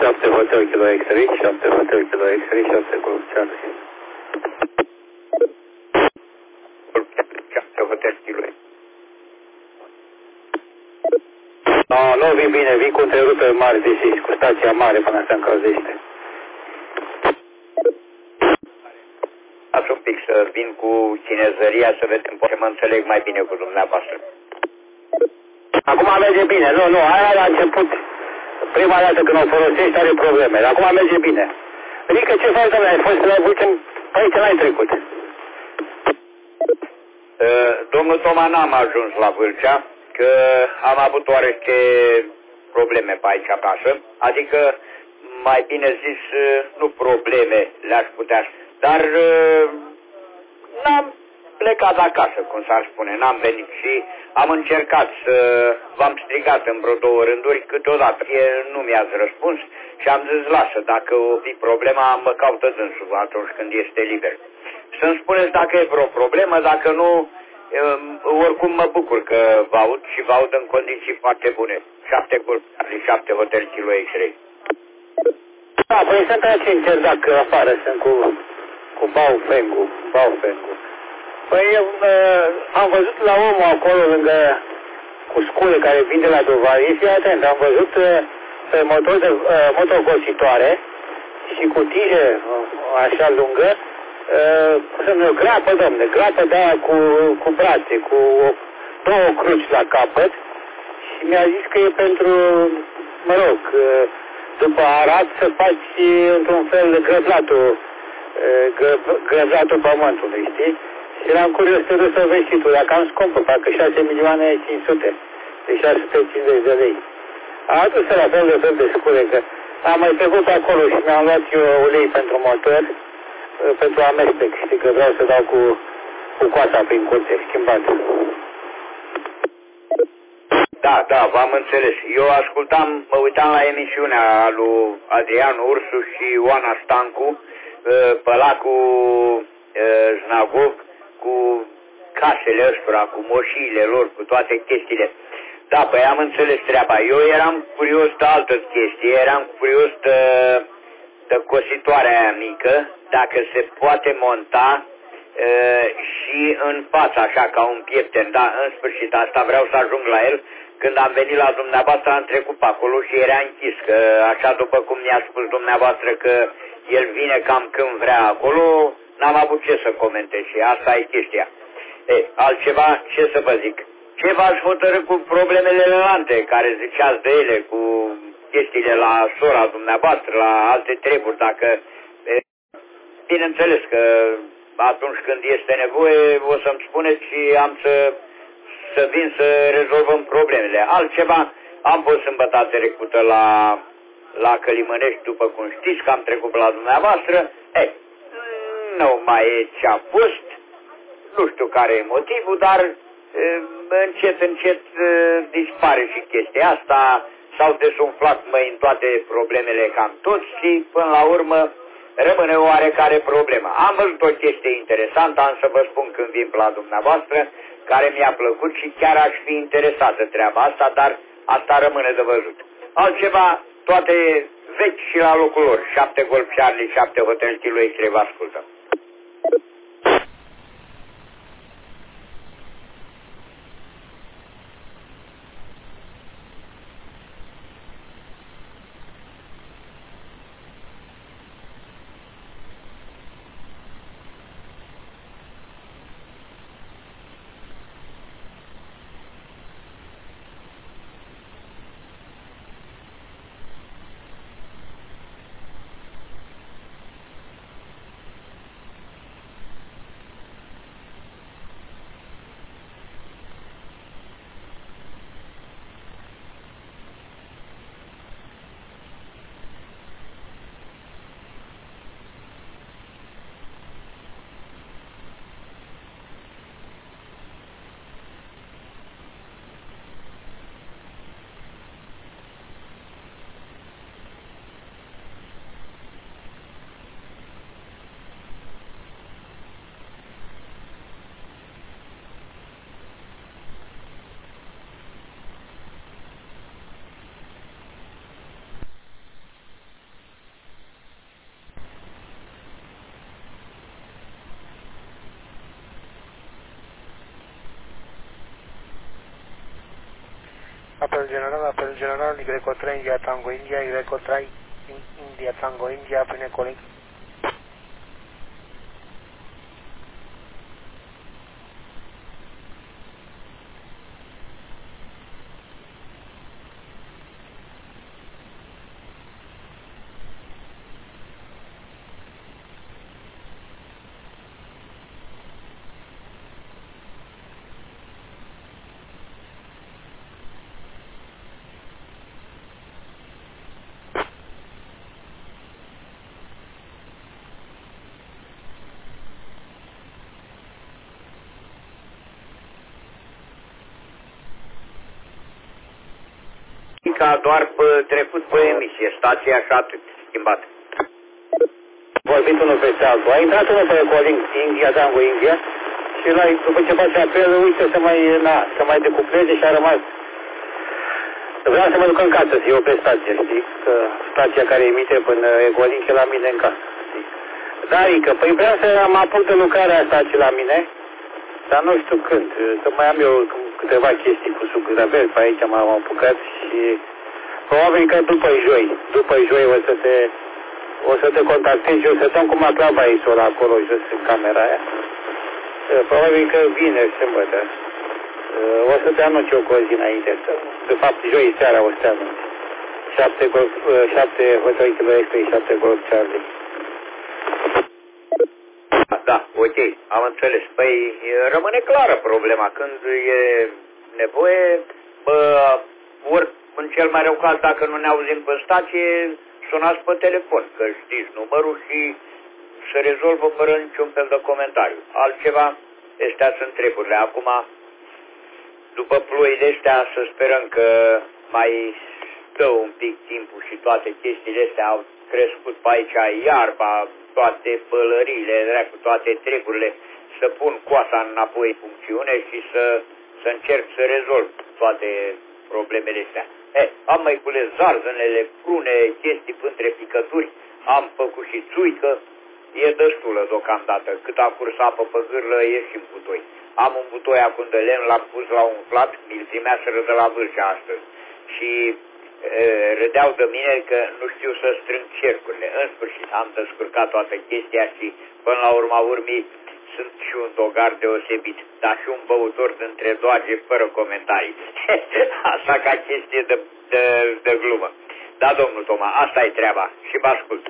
7 Hotel Kilo X-Ray, 7 Hotel Kilo X-Ray, 7 Golf Charlie. 7 Hotel Kilo. Nu vii bine, vii cu întreruperi mari, deci cu stația mare până se încălzește. Ați un pic să vin cu cinezăria să vedem, poate mă înțeleg mai bine cu dumneavoastră. Acum merge bine, nu, aia la început, prima dată când o folosești are probleme, dar acum merge bine. Adică ce faci, domnule, ai fost la Vâlcea, pe aici n-ai trecut. Domnul Toma, n-am ajuns la Vâlcea, că am avut oarește probleme pe aici acasă, adică, mai bine zis, nu probleme le-aș putea, dar n-am plecat acasă, cum s-ar spune, n-am venit și am încercat să v-am strigat în vreo 2 rânduri, câteodată nu mi-ați răspuns și am zis, lasă, dacă o fi problema, mă caută dânsul atunci când este liber. Să-mi spuneți dacă e vreo problemă, dacă nu, oricum mă bucur că vă aud și vă aud în condiții foarte bune. 7 Golf Charlie, 7 Hotel Kilo X-Ray. Da, păi sunt aici sincer dacă afară sunt cu Baofeng-ul. Păi am văzut la omul acolo lângă cu scule care vin de la Dovadie, fii atent, am văzut pe motocositoare și cu tije așa lungă, grapă, domne, grapă de aia cu brațe, cu 2 cruci la capăt și mi-a zis că e pentru, mă rog, după arat să faci într-un fel grăblatul pământului, știi? Și eram curios să duc să vezi și tu, dacă am scumpă, parcă 6.500.000, de 650 de lei. Am adus la fel de scure, că am mai trecut pe acolo și mi-am luat eu ulei pentru motor, pentru amestec, știi, că vreau să dau cu coasa prin curte, schimbat. Da, v-am înțeles. Eu ascultam, mă uitam la emisiunea lui Adrian Ursu și Oana Stancu, pe lacul Znagov, cu casele ăstora, cu moșiile lor, cu toate chestiile. Da, păi am înțeles treaba. Eu eram curios de altă chestie, eram curios de cositoarea aia mică, dacă se poate monta și în față, așa, ca un piepten. Da, în sfârșit, asta vreau să ajung la el. Când am venit la dumneavoastră, am trecut pe acolo și era închis, că așa după cum mi-a spus dumneavoastră că el vine cam când vrea acolo, n-am avut ce să comentez și asta e chestia. Altceva, ce să vă zic? Ce v-ați hotărât cu problemele relevante, care ziceați de ele, cu chestiile la sora dumneavoastră, la alte treburi, dacă... Bineînțeles că atunci când este nevoie, o să-mi spuneți și am să vin să rezolvăm problemele. Altceva, am fost sâmbătă trecută la Călimănești, după cum știți, că am trecut la dumneavoastră. Nu mai e ce a fost, nu știu care e motivul, dar încet dispare și chestia asta, s-au desumflat în toate problemele cam toți și până la urmă rămâne oarecare problemă. Am văzut o chestie interesantă, am să vă spun când vin la dumneavoastră, care mi-a plăcut și chiar aș fi interesată treaba asta, dar asta rămâne de văzut. Altceva, toate vechi și la locul lor. 7 Golf Charlie, 7 Hotel Kilo X-Ray, vă ascultăm. apel general, Y3 India Tango India, Y3 India Tango India, prin Ecolink. Ca doar trecut pe emisie, stația și atât, schimbat. Vorbit unul peste altul. A intrat unul pe Ecolink India, Tango India, și la, după ce face apel, uite să mai decupleze și a rămas. Vreau să mă duc în casă, să iau pe stație, știi? Că stația care emite până Ecolink e la mine în casă, știi? Da, adică, păi vreau să mă apuc de lucrarea asta ce la mine, dar nu știu când. Să mai am eu câteva chestii cu sucravel, pe aici m-am apucat și probabil că după joi o să te contactez și o să dăm cu maclaba ISO la acolo jos în camera aia. Probabil că vineri, sâmbătă. O să te anunț eu cu o zi înainte. De fapt, joi seara o să te anunț. 7 Hotel Kilo X-Ray, 7 Golf Charlie. Da, ok, am înțeles. Păi rămâne clară problema. Când e nevoie, ori în cel mai rău caz, dacă nu ne auzim pe stație, sunați pe telefon, că știți numărul și se rezolvă fără niciun fel de comentariu. Altceva, astea sunt treburile. Acum, după ploile astea, să sperăm că mai stă un pic timpul și toate chestiile astea au crescut pe aici, iarba, toate pălăriile, toate treburile, să pun coasa înapoi în funcțiune și să încerc să rezolv toate problemele astea. Am mai cules zarzănele, prune, chestii între picături, am făcut și țuică, e destulă deocamdată. Cât a curs apă pe gârlă, e și în butoi. Am un butoi acum de lemn, l-am pus la un flat, mi-l trimeaseră de la Vâlcea astăzi. Și râdeau de mine că nu știu să strâng cercurile. În sfârșit am descurcat toată chestia și până la urma urmii sunt și un dogar deosebit, dar și un băutor dintre doage fără comentarii. Asta ca chestie de glumă. Da, domnul Toma, asta e treaba și vă ascult.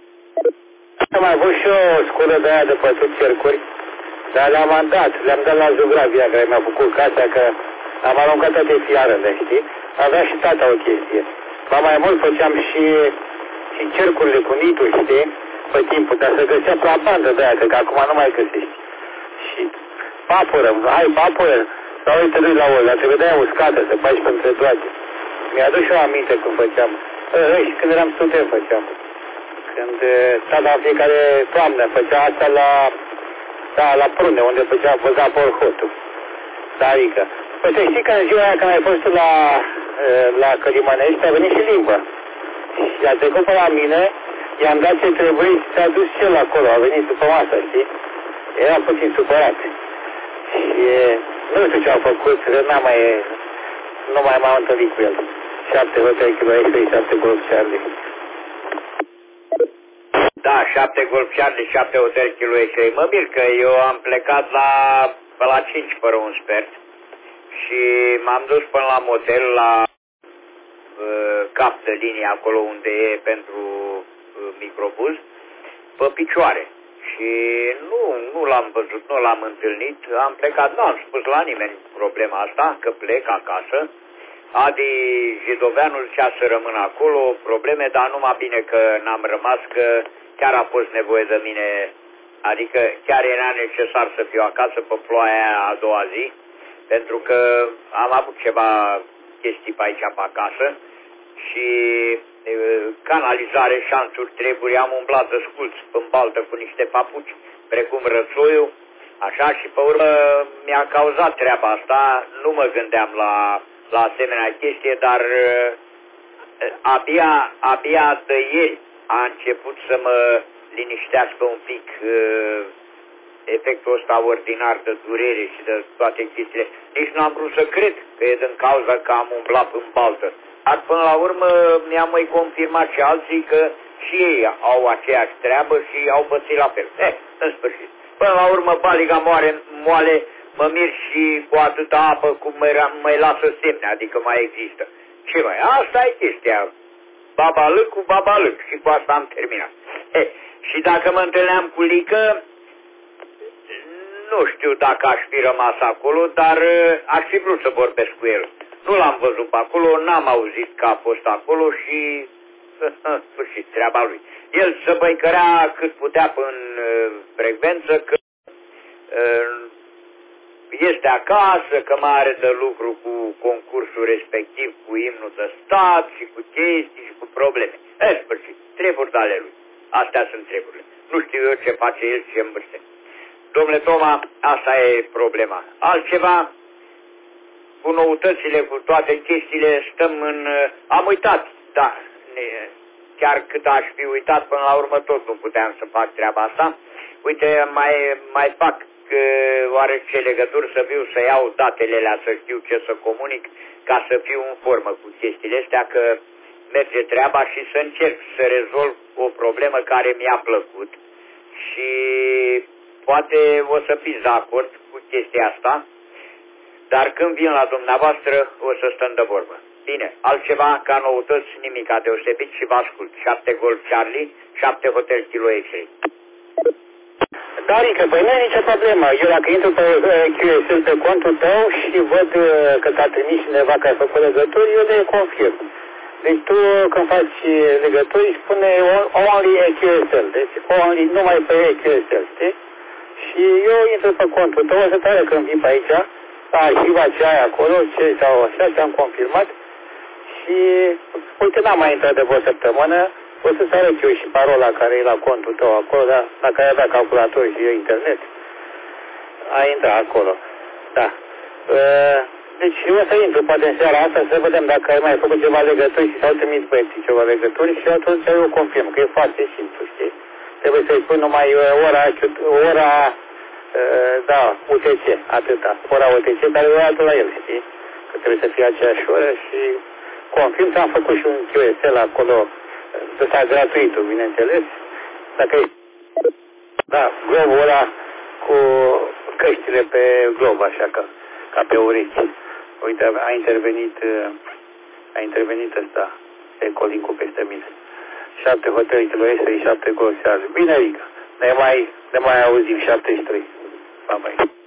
Am mai avut și o sculă de aia de pătut cercuri, dar le-am dat la Zugravia, care mi-a făcut casa, că am aruncat toate fiarele, știi? Avea și tata o chestie. Mai mult făceam și cercurile cu nituri, știi? Pe timpul, dar se găsea la bandă de aia, că acum nu mai găsești. Și papură, sau uite râi la ori, dar te vedeai uscată, să faci pentru toate. Mi-aduc și o aminte când făceam. Și când eram student făceam. Când tata în fiecare toamnă făcea asta la prune, unde băga porhotul. Da, adică. Păi să știi că în ziua aia când ai fost la Călimănești, a venit și limbă. Și a trecut pe la mine, i-am dat ce trebuie și s-a dus cel acolo, a venit după masă, știi? Era puțin supărat. Și nu știu ce a făcut, nu mai m-am întâlnit cu el. 7 Hotel Kilo X-Ray, 7 Golf Charlie. Da, 7 Golf Charlie, 7 Hotel Kilo X-Ray. Mă mir că eu am plecat pe la 5 fără un sfert și m-am dus până la motel, la cap de linie, acolo unde e pentru microbuz, pe picioare. Și nu l-am văzut, nu l-am întâlnit, am plecat, nu am spus la nimeni problema asta, că plec acasă. Adi Jidoveanu zicea să rămân acolo, probleme, dar numai bine că n-am rămas, că chiar a fost nevoie de mine, adică chiar era necesar să fiu acasă pe ploaia aia a doua zi, pentru că am avut ceva chestii pe aici, pe acasă, și canalizare, șanțuri, treburi, am umblat de sculț în baltă cu niște papuci, precum rățoiul, așa, și pe urmă mi-a cauzat treaba asta, nu mă gândeam la asemenea chestie, dar abia de ieri a început să mă liniștească un pic efectul ăsta ordinar de durere și de toate chestiile. Nici nu am vrut să cred că e din cauza că am umblat în baltă. Dar până la urmă mi-am mai confirmat și alții că și ei au aceeași treabă și au pățit la fel. În sfârșit. Până la urmă baliga moale, mă mir și cu atâta apă cum mai lasă semne, adică mai există. Ce mai? Asta e chestia. Babalâc cu babalâc și cu asta am terminat. Și dacă mă întâlneam cu Lică, nu știu dacă aș fi rămas acolo, dar aș fi vrut să vorbesc cu el. Nu l-am văzut pe acolo, n-am auzit că a fost acolo și în sfârșit treaba lui. El se băicărea cât putea în frecvență că este acasă, că mai are de lucru cu concursul respectiv, cu imnul de stat și cu chestii și cu probleme. În sfârșit, treburi de ale lui. Astea sunt treburile. Nu știu eu ce face el și ce îmbârste. Domnule Toma, asta e problema. Altceva, cu noutățile, cu toate chestiile, stăm în... Am uitat, da, chiar cât aș fi uitat, până la urmă tot nu puteam să fac treaba asta. Uite, mai fac oarece legături să viu să iau datele alea, să știu ce să comunic, ca să fiu în formă cu chestiile astea, că merge treaba și să încerc să rezolv o problemă care mi-a plăcut și poate o să fiți de acord cu chestia asta, dar când vin la dumneavoastră o să stăm de vorbă. Bine, altceva ca noutăți, nimica deosebit și vă ascult. 7 Golf Charlie, 7 Hotel Kilo X-Ray. Darică, păi nu e nicio problemă. Eu dacă intru pe QSL pe contul tău și văd că ți-a trimis cineva care a făcut legături, eu le confirm. Deci tu când faci legături spune only QSL, deci only, numai pe QSL, știi? Și eu intru pe contul tău, o să tare când vin pe aici, arhiva ce ai acolo, ce sau așa, ce-am confirmat și uite, n-am mai intrat de vreo săptămână, o să-ți arăt eu și parola care e la contul tău acolo, da? Dacă ai avea calculator și internet, ai intrat acolo, da. Deci o să intru poate în seara asta să vedem dacă ai mai făcut ceva legături și s-au trimis băieții ceva legături și atunci eu confirm că e foarte simplu, știi? Trebuie să-i spun numai ora da, UTC, atâta, ora UTC, dar eu altul la el, știi? Că trebuie să fie aceeași oră și confirm că am făcut și un QSL acolo, ăsta gratuitul, bineînțeles, dacă e, da, globul ăla cu căștile pe glob, așa, ca pe urechi. Uite, a intervenit ăsta, Ecolincul peste mine. 7 Hotel Kilo X-Ray, 7 Golf Charlie. Bine, Rica, ne mai auzim 73. Bye bye.